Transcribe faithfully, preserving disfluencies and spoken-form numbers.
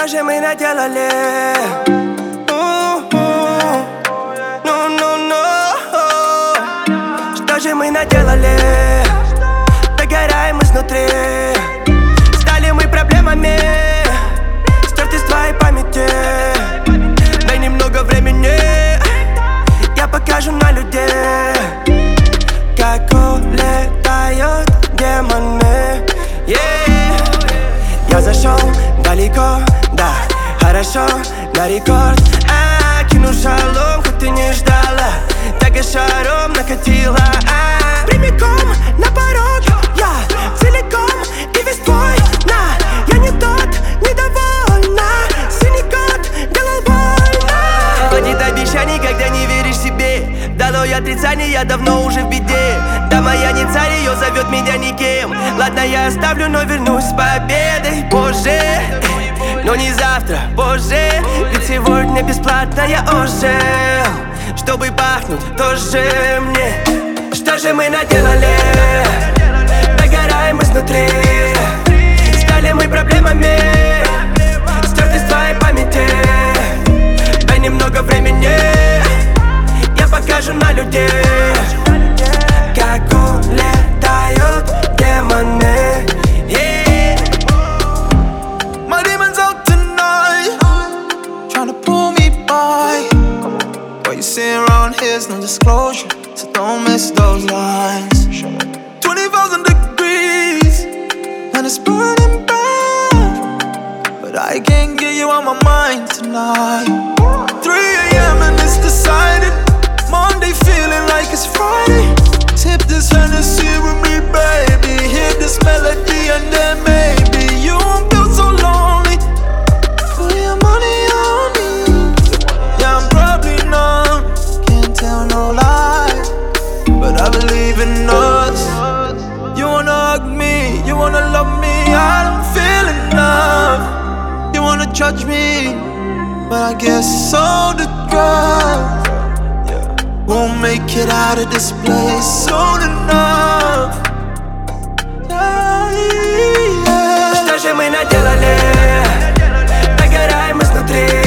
Что же мы наделали? Ну-ну-ну. Что же мы наделали? Догораем изнутри. Стали мы проблемами, стерты с твоей памяти. Дай немного времени, я покажу на людей, как улетают демоны. Yeah. Я зашел далеко, да, хорошо, на рекорд. А, кину шалом, хоть ты не ждала, так и шаром накатила. А, прямиком на порог, я целиком и весь твой. На, я не тот, недовольна. Синий кот делал больно. Хватит обещаний, когда не веришь себе. Долой отрицание, я давно уже в беде. Да моя не царь, ее зовет меня никем. Ладно, я оставлю, но вернусь с победой позже. Но не завтра, позже. Ведь сегодня бесплатно я ожил, чтобы пахнуть тоже мне. Что же мы наделали? Догораем изнутри. Стали мы проблемами, стерты с твоей памяти. Дай немного времени, я покажу на людей, как улетают демоны. Yeah. My demons out tonight, trying to pull me by. What you see around here's no disclosure, so don't miss those lines. Twenty thousand degrees, and it's burning bad, but I can't get you on my mind tonight. Three a m and it's decided, Monday feeling like it's Friday. Tip this Hennessy with me, baby. Hear this melody and then maybe you won't feel so lonely. Put your money on me. Yeah, I'm probably numb, can't tell no lies, but I believe in us. You wanna hug me, you wanna love me, I don't feel enough. You wanna judge me, but I guess so the drugs. Won't make it out of this place soon enough. Yeah, yeah. Что же мы наделали? Догораем изнутри.